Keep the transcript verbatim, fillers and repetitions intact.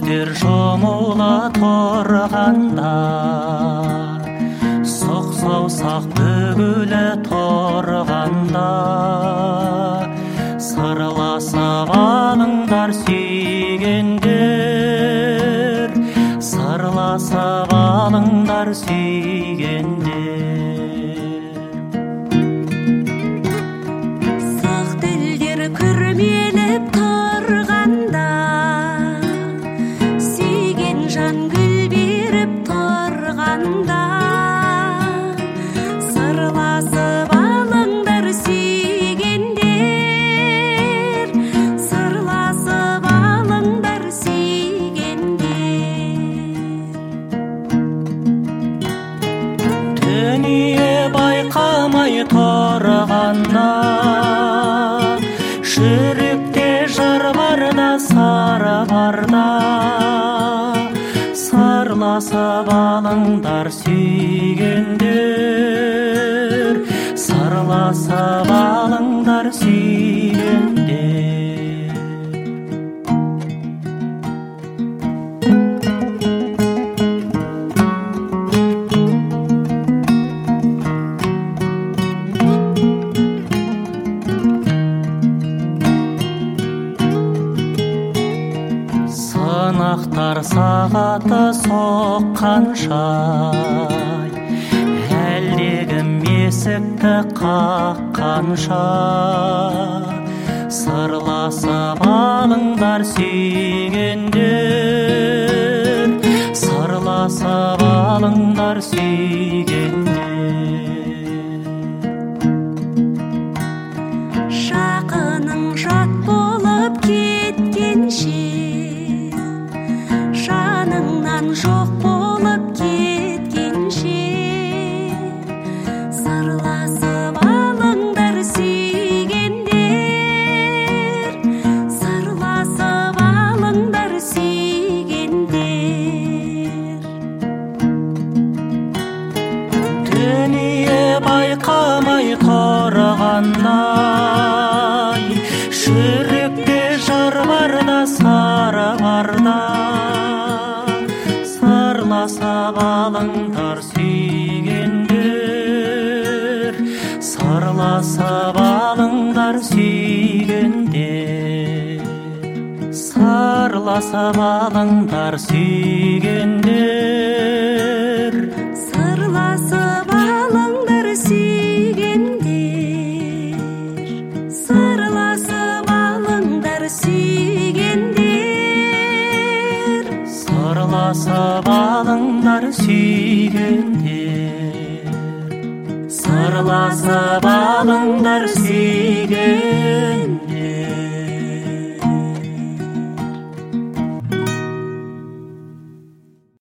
жүректер жұмыла тұрғанда, сұқ саусақ бүгілі тұрғанда, сырласып алыңдар сүйгендер, сырласып алыңдар сүйгендер. Сақ тілдер күрмеліп тұрғанда, сүйген жан гүл беріп тұрғанда, сырласып алыңдар сүйгендер, сырласып алыңдар сүйгендер. Дүние байқамай тұрғанда, жүректе жар барда, сары барда, сырласып алыңдар сүйгендер, сырласып алыңдар сүйгендер. Сынақтар сағаты соққанша, әлдегім есікті қаққанша, сырласып алыңдар сүйгендер, сырласып алыңдар сүйгендер. Жақының жат болып кеткенше, жаныңнан жоқ болып кеткенше, сырласып алыңдар сүйгендер, сырласып алыңдар сүйгендер. Дүние байқамай тұрғанда, жүректе жар барда, сары барда, сырласып алыңдар сүйгендер, сырласып алыңдар сүйгендер, сырласып алыңдар сүйгендер, Сырласып алыңдар сүйгендер, сырласып алыңдар сүйгендер, сырласып алыңдар сүйгендер, сырласып алыңдар сүйгендер.